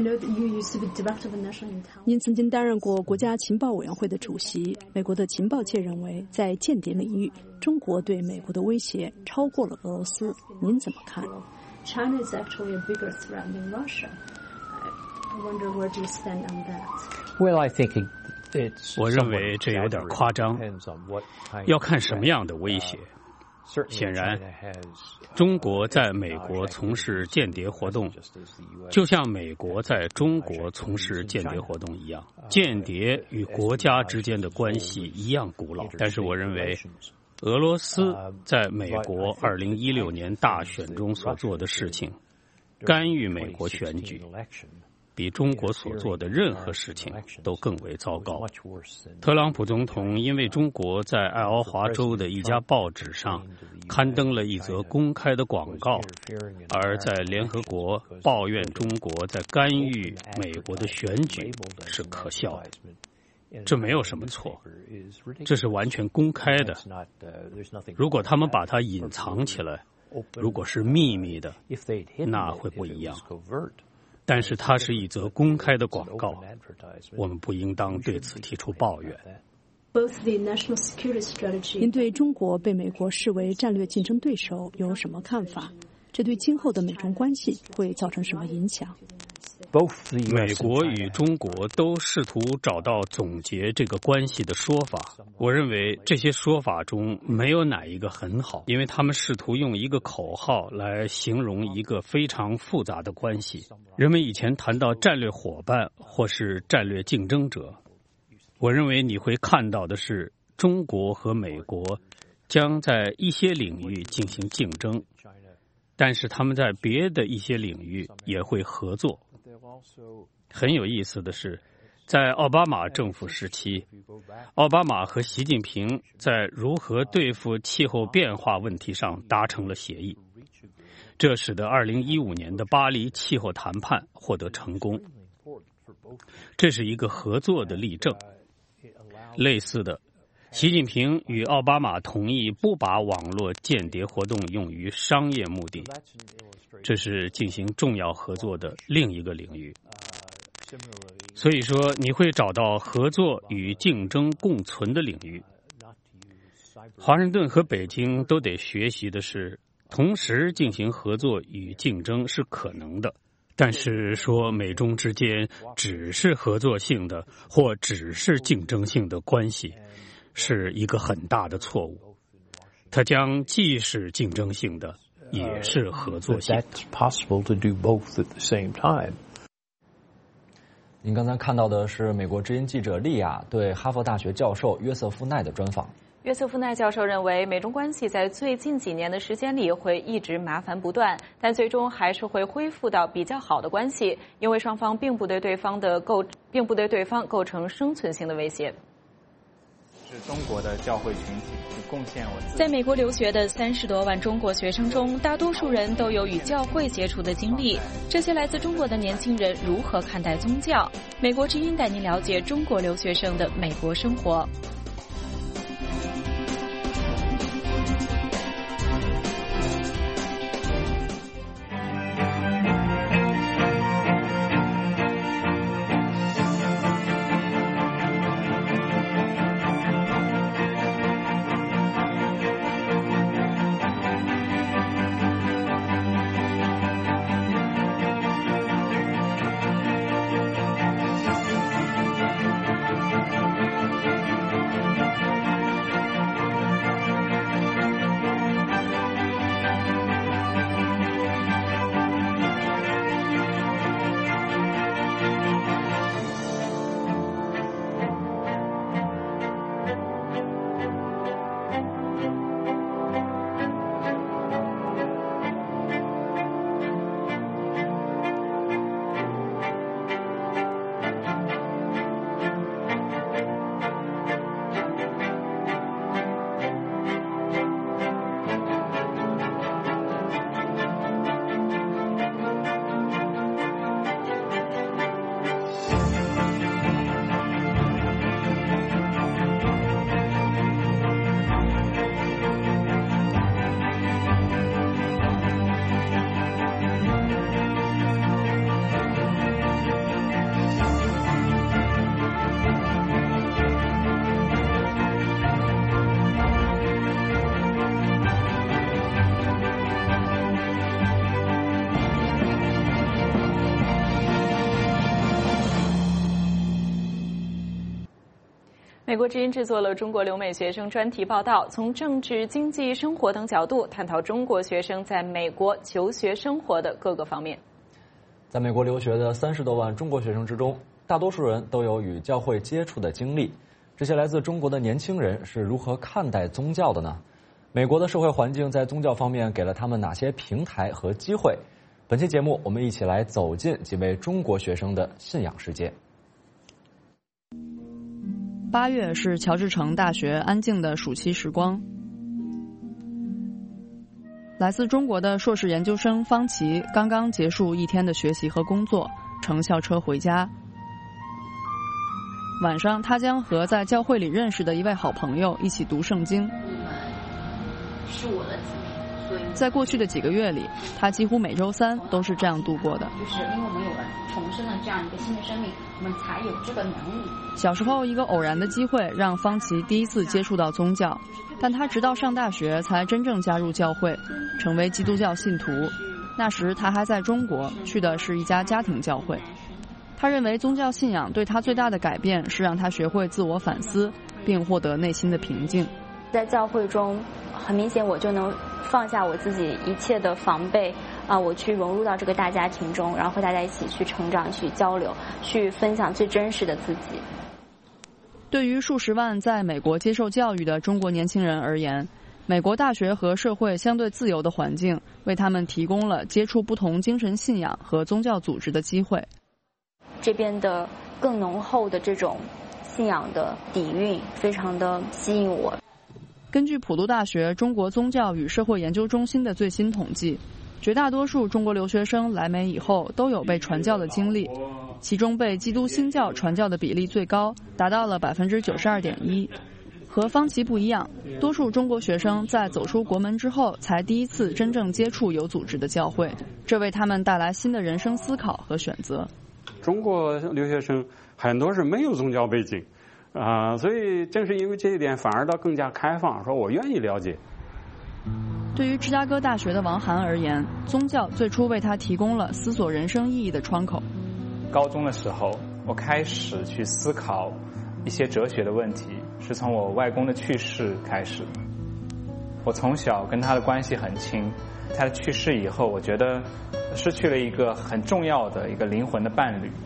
您曾经担任过国家情报委员会的主席。美国的情报界认为，在间谍领域，中国对美国的威胁超过了俄罗斯。您怎么看？ China is actually a bigger threat than Russia. I wonder where do you stand on that? Well, I think it's 我认为这有点夸张，要看什么样的威胁。显然，中国在美国从事间谍活动，就像美国在中国从事间谍活动一样。间谍与国家之间的关系一样古老，但是我认为，俄罗斯在美国二零一六年大选中所做的事情，干预美国选举，比中国所做的任何事情都更为糟糕。特朗普总统因为中国在爱奥华州的一家报纸上刊登了一则公开的广告，而在联合国抱怨中国在干预美国的选举是可笑的。这没有什么错，这是完全公开的。如果他们把它隐藏起来，如果是秘密的，那会不一样。但是它是一则公开的广告，我们不应当对此提出抱怨。 您对中国被美国视为战略竞争对手有什么看法？这对今后的美中关系会造成什么影响？ 美国与中国都试图找到总结这个关系的说法。我认为这些说法中没有哪一个很好，因为他们试图用一个口号来形容一个非常复杂的关系。人们以前谈到战略伙伴或是战略竞争者，我认为你会看到的是中国和美国将在一些领域进行竞争，但是他们在别的一些领域也会合作。很有意思的是，在奥巴马政府时期，奥巴马和习近平在如何对付气候变化问题上达成了协议，这使得二零一五年的巴黎气候谈判获得成功。这是一个合作的例证。类似的，习近平与奥巴马同意不把网络间谍活动用于商业目的，这是进行重要合作的另一个领域。所以说，你会找到合作与竞争共存的领域。华盛顿和北京都得学习的是，同时进行合作与竞争是可能的，但是说美中之间只是合作性的或只是竞争性的关系，是一个很大的错误。它将既是竞争性的，也是合作性的。 您刚才看到的是美国之音记者利亚对哈佛大学教授约瑟夫奈的专访。 约瑟夫奈教授认为，美中关系在最近几年的时间里会一直麻烦不断，但最终还是会恢复到比较好的关系，因为双方并不对对方的构并不对对方构成生存性的威胁。 是中国的教会群体贡献我自己。 在美国留学的三十多万中国学生中，大多数人都有与教会接触的经历。这些来自中国的年轻人如何看待宗教？美国之音带您了解中国留学生的美国生活。 美国之音制作了中国留美学生专题报道，从政治、经济、生活等角度探讨中国学生在美国求学生活的各个方面。 在美国留学的三十多万中国学生之中，大多数人都有与教会接触的经历。这些来自中国的年轻人是如何看待宗教的呢？美国的社会环境在宗教方面给了他们哪些平台和机会？本期节目，我们一起来走进几位中国学生的信仰世界。 八月是乔治城大学安静的暑期时光。来自中国的硕士研究生方琦刚刚结束一天的学习和工作，乘校车回家。晚上，他将和在教会里认识的一位好朋友一起读圣经。 是我的姊妹，所以在过去的几个月里，他几乎每周三都是这样度过的。 就是因为我们有了重生的这样一个新的生命，我们才有这个能力。 小时候，一个偶然的机会让方琦第一次接触到宗教，但他直到上大学才真正加入教会，成为基督教信徒。那时他还在中国，去的是一家家庭教会。他认为宗教信仰对他最大的改变是让他学会自我反思，并获得内心的平静。 在教会中，很明显我就能放下我自己一切的防备啊，我去融入到这个大家庭中，然后和大家一起去成长、去交流、去分享最真实的自己。 对于数十万在美国接受教育的中国年轻人而言，美国大学和社会相对自由的环境为他们提供了接触不同精神信仰和宗教组织的机会。 这边的更浓厚的这种信仰的底蕴非常的吸引我。 根据普渡大学中国宗教与社会研究中心的最新统计，绝大多数中国留学生来美以后都有被传教的经历，其中被基督新教传教的比例最高，达到了百分之九十二点一。和方琦不一样，多数中国学生在走出国门之后，才第一次真正接触有组织的教会，这为他们带来新的人生思考和选择。 中国留学生很多是没有宗教背景，啊、呃，所以正是因为这一点，反而倒更加开放，说我愿意了解。 对于芝加哥大学的王涵而言，宗教最初为他提供了思索人生意义的窗口。 高中的时候，我开始去思考一些哲学的问题，是从我外公的去世开始。我从小跟他的关系很亲，他的去世以后，我觉得失去了一个很重要的一个灵魂的伴侣。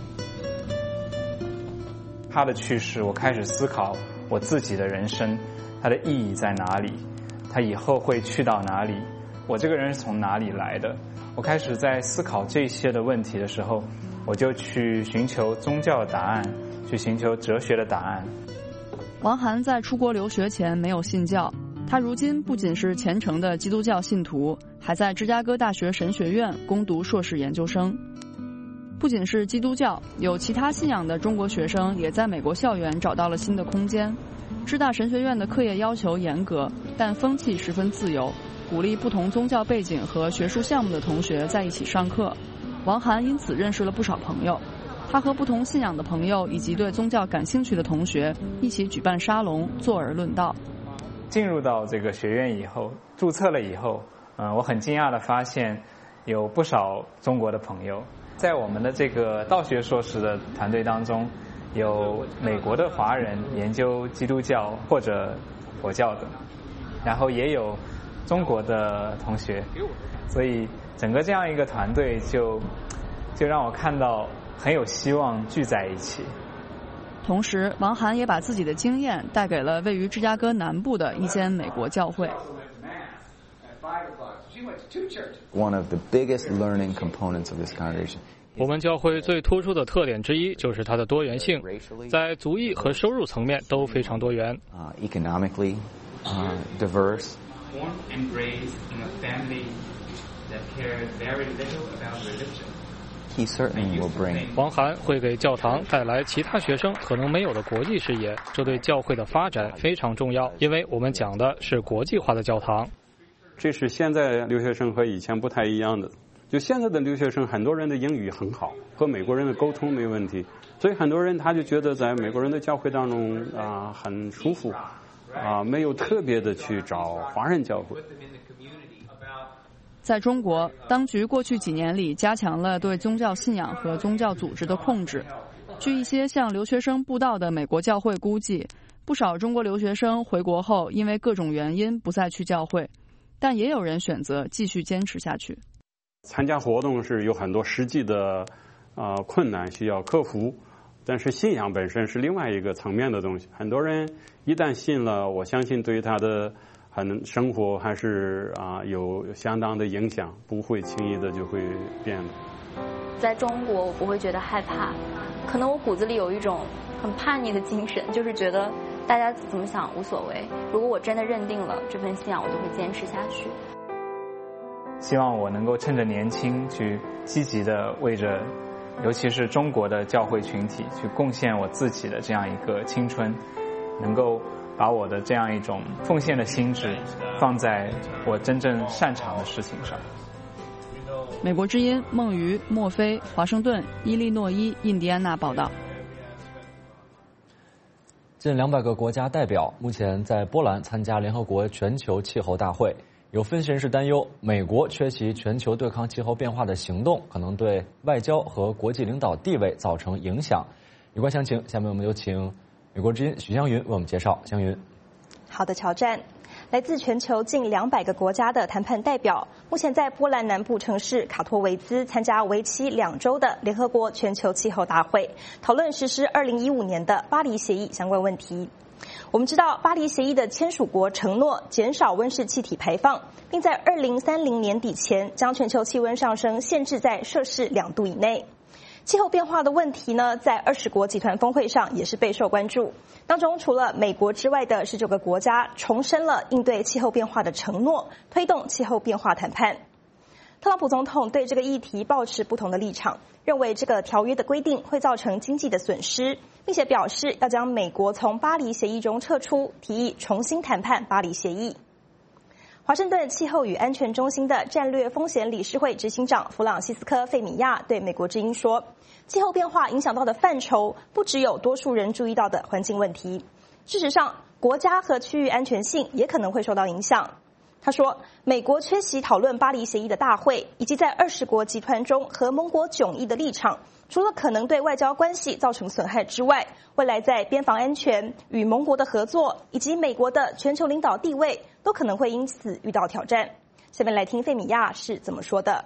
他的去世，我开始思考我自己的人生，它的意义在哪里？他以后会去到哪里？我这个人是从哪里来的？我开始在思考这些的问题的时候，我就去寻求宗教的答案，去寻求哲学的答案。 王涵在出国留学前没有信教，他如今不仅是虔诚的基督教信徒，还在芝加哥大学神学院攻读硕士研究生。不仅是基督教，有其他信仰的中国学生也在美国校园找到了新的空间。芝大神学院的课业要求严格，但风气十分自由，鼓励不同宗教背景和学术项目的同学在一起上课。王涵因此认识了不少朋友，他和不同信仰的朋友以及对宗教感兴趣的同学一起举办沙龙，坐而论道。 进入到这个学院以后，注册了以后，嗯、呃，我很惊讶地发现有不少中国的朋友。在我们的这个道学硕士的团队当中，有美国的华人研究基督教或者佛教的，然后也有中国的同学，所以整个这样一个团队就就让我看到很有希望聚在一起。 同时，王涵也把自己的经验带给了位于芝加哥南部的一间美国教会。 One of the biggest learning components of this congregation. 我们教会最突出的特点之一就是它的多元性，在族裔和收入层面都非常多元。 Uh, economically uh, diverse. Born and raised in a family that cared very little about religion. He certainly will bring. 王涵会给教堂带来其他学生可能没有的国际视野，这对教会的发展非常重要，因为我们讲的是国际化的教堂。 这是现在留学生和以前不太一样的。就现在的留学生，很多人的英语很好，和美国人的沟通没问题，所以很多人他就觉得在美国人的教会当中啊、呃、很舒服啊、呃，没有特别的去找华人教会。 在中国，当局过去几年里加强了对宗教信仰和宗教组织的控制， 据一些向留学生布道的美国教会估计，不少中国留学生回国后因为各种原因不再去教会，但也有人选择继续坚持下去。 参加活动是有很多实际的呃困难需要克服，但是信仰本身是另外一个层面的东西。很多人一旦信了，我相信对他的很生活还是啊、呃、有相当的影响，不会轻易的就会变的。 在中国，我不会觉得害怕，可能我骨子里有一种很叛逆的精神，就是觉得大家怎么想无所谓。如果我真的认定了这份信仰，我就会坚持下去。 希望我能够趁着年轻去积极的为着尤其是中国的教会群体去贡献我自己的这样一个青春，能够把我的这样一种奉献的心智放在我真正擅长的事情上。 美国之音孟瑜、莫非，华盛顿、伊利诺伊、印第安纳报道。 近两百个国家代表目前在波兰参加联合国全球气候大会。有分析人士担忧，美国缺席全球对抗气候变化的行动，可能对外交和国际领导地位造成影响。有关详情，下面我们有请美国之音许湘云为我们介绍。湘云， 好的，乔战。来自全球近两百个国家的谈判代表，目前在波兰南部城市卡托维兹参加为期两周的联合国全球气候大会，讨论实施二零一五年的巴黎协议相关问题。我们知道，巴黎协议的签署国承诺减少温室气体排放，并在二零三零年底前将全球气温上升限制在摄氏两度以内。气候变化的问题呢，在二十国集团峰会上也是备受关注。当中除了美国之外的十九个国家重申了应对气候变化的承诺，推动气候变化谈判。特朗普总统对这个议题抱持不同的立场，认为这个条约的规定会造成经济的损失，并且表示要将美国从巴黎协议中撤出，提议重新谈判巴黎协议。华盛顿气候与安全中心的战略风险理事会执行长弗朗西斯科·费米亚对美国之音说，气候变化影响到的范畴不只有多数人注意到的环境问题，事实上国家和区域安全性也可能会受到影响。他说，美国缺席讨论巴黎协议的大会，以及在二十国集团中和盟国迥异的立场，除了可能对外交关系造成损害之外，未来在边防安全、与盟国的合作以及美国的全球领导地位都可能会因此遇到挑战。下面来听费米亚是怎么说的。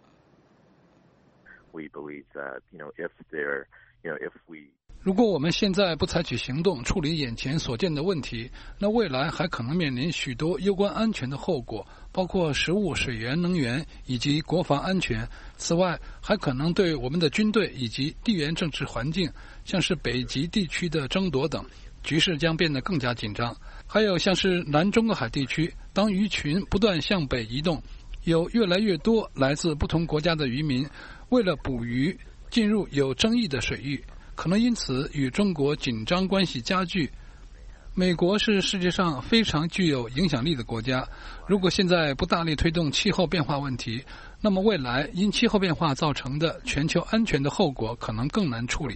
We believe that, you know, if there, you know, if we 如果我们现在不采取行动处理眼前所见的问题，那未来还可能面临许多攸关安全的后果，包括食物、水源、能源以及国防安全。此外，还可能对我们的军队以及地缘政治环境，像是北极地区的争夺等，局势将变得更加紧张。还有像是南中国海地区，当鱼群不断向北移动，有越来越多来自不同国家的渔民为了捕鱼进入有争议的水域，可能因此与中国紧张关系加剧。美国是世界上非常具有影响力的国家，如果现在不大力推动气候变化问题，那么未来因气候变化造成的全球安全的后果可能更难处理。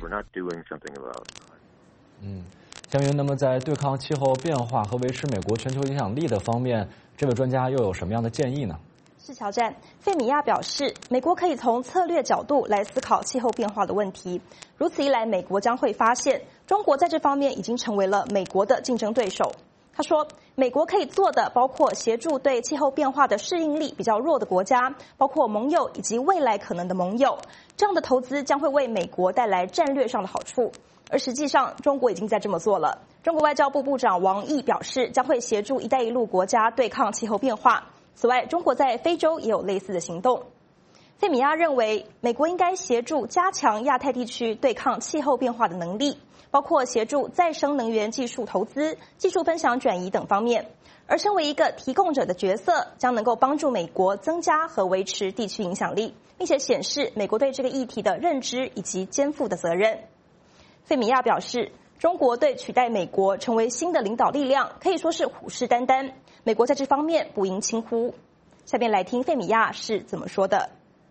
嗯，湘云，那么在对抗气候变化和维持美国全球影响力的方面，这位专家又有什么样的建议呢？ 是乔战，费米亚表示，美国可以从策略角度来思考气候变化的问题。如此一来，美国将会发现，中国在这方面已经成为了美国的竞争对手。他说，美国可以做的包括协助对气候变化的适应力比较弱的国家，包括盟友以及未来可能的盟友。这样的投资将会为美国带来战略上的好处。而实际上，中国已经在这么做了。中国外交部部长王毅表示，将会协助“一带一路”国家对抗气候变化。此外，中国在非洲也有类似的行动。费米亚认为，美国应该协助加强亚太地区对抗气候变化的能力，包括协助再生能源技术投资、技术分享转移等方面。而身为一个提供者的角色，将能够帮助美国增加和维持地区影响力，并且显示美国对这个议题的认知以及肩负的责任。费米亚表示，中国对取代美国成为新的领导力量可以说是虎视眈眈，美国在这方面不应轻忽。下面来听费米亚是怎么说的。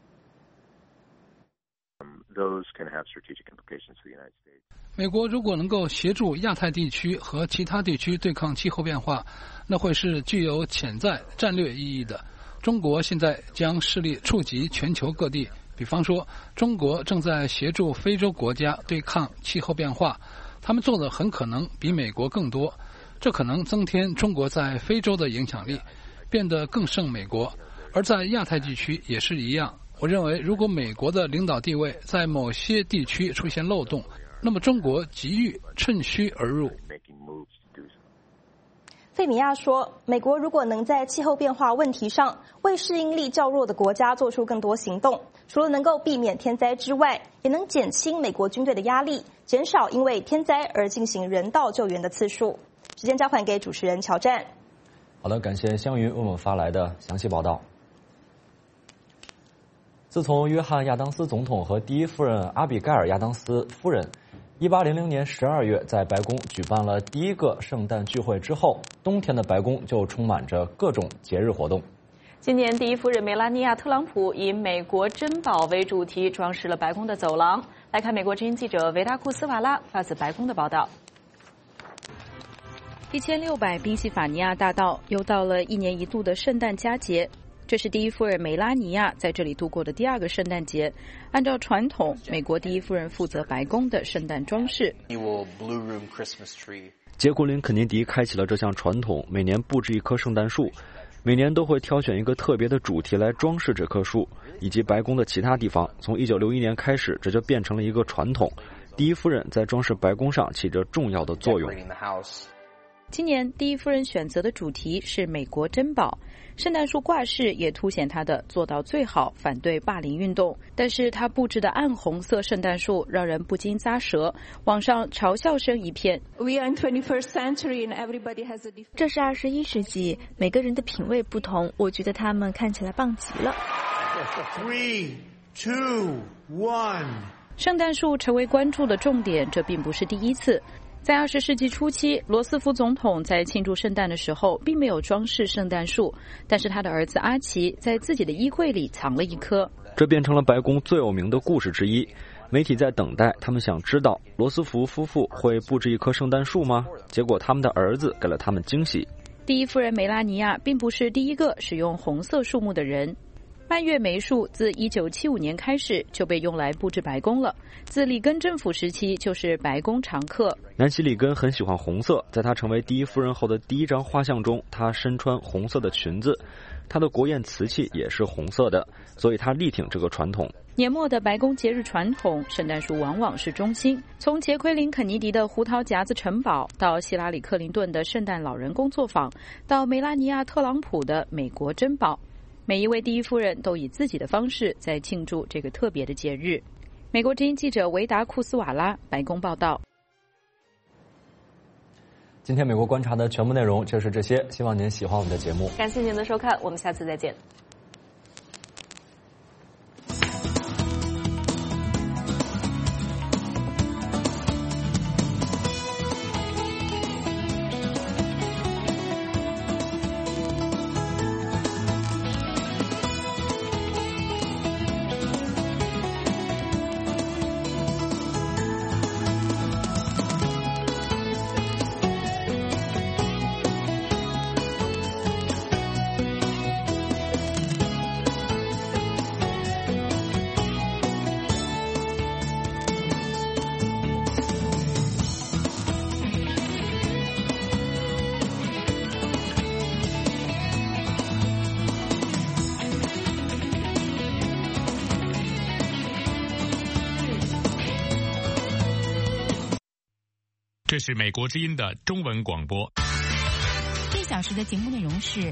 美国如果能够协助亚太地区和其他地区对抗气候变化，那会是具有潜在战略意义的。中国现在将势力触及全球各地， 比方说，中国正在协助非洲国家对抗气候变化，他们做的很可能比美国更多，这可能增添中国在非洲的影响力，变得更胜美国。而在亚太地区也是一样。我认为，如果美国的领导地位在某些地区出现漏洞，那么中国急于趁虚而入。 费米亚说，美国如果能在气候变化问题上为适应力较弱的国家做出更多行动，除了能够避免天灾之外，也能减轻美国军队的压力，减少因为天灾而进行人道救援的次数。时间交还给主持人乔战。 好的，感谢香云为我们发来的详细报道。自从约翰·亚当斯总统和第一夫人阿比盖尔·亚当斯夫人一八零零年十二月在白宫举办了第一个圣诞聚会之后，冬天的白宫就充满着各种节日活动。 今年第一夫人梅拉尼亚·特朗普以美国珍宝为主题装饰了白宫的走廊。来看美国之音记者维达库斯瓦拉发自白宫的报道。 一千六百宾夕法尼亚大道又到了一年一度的圣诞佳节。这是第一夫人梅拉尼亚在这里度过的第二个圣诞节。按照传统，美国第一夫人负责白宫的圣诞装饰。 杰古琳·肯尼迪开启了这项传统，每年布置一棵圣诞树，每年都会挑选一个特别的主题来装饰这棵树，以及白宫的其他地方。从一九六一年开始，这就变成了一个传统。第一夫人在装饰白宫上起着重要的作用。 今年第一夫人选择的主题是美国珍宝，圣诞树挂饰也凸显她的做到最好反对霸凌运动。但是她布置的暗红色圣诞树让人不禁咂舌，网上嘲笑声一片。 这是二十一世纪，每个人的品味不同，我觉得他们看起来棒极了。 Three, two, one。 圣诞树成为关注的重点，这并不是第一次。在二十世纪初期，罗斯福总统在庆祝圣诞的时候并没有装饰圣诞树，但是他的儿子阿奇在自己的衣柜里藏了一棵。 这变成了白宫最有名的故事之一。媒体在等待，他们想知道罗斯福夫妇会布置一棵圣诞树吗？结果他们的儿子给了他们惊喜。 第一夫人梅拉尼亚并不是第一个使用红色树木的人。蔓越莓树自一九七五年开始就被用来布置白宫了，自里根政府时期就是白宫常客。 南希·里根很喜欢红色，在她成为第一夫人后的第一张画像中，她身穿红色的裙子，她的国宴瓷器也是红色的，所以她力挺这个传统。 年末的白宫节日传统，圣诞树往往是中心。从杰奎琳·肯尼迪的胡桃夹子城堡，到希拉里·克林顿的圣诞老人工作坊，到梅拉尼亚·特朗普的美国珍宝，每一位第一夫人都以自己的方式在庆祝这个特别的节日。美国之音记者维达库斯瓦拉，白宫报道。 今天美国观察的全部内容就是这些，希望您喜欢我们的节目。 感谢您的收看，我们下次再见。 这是美国之音的中文广播。 一小时的节目内容是。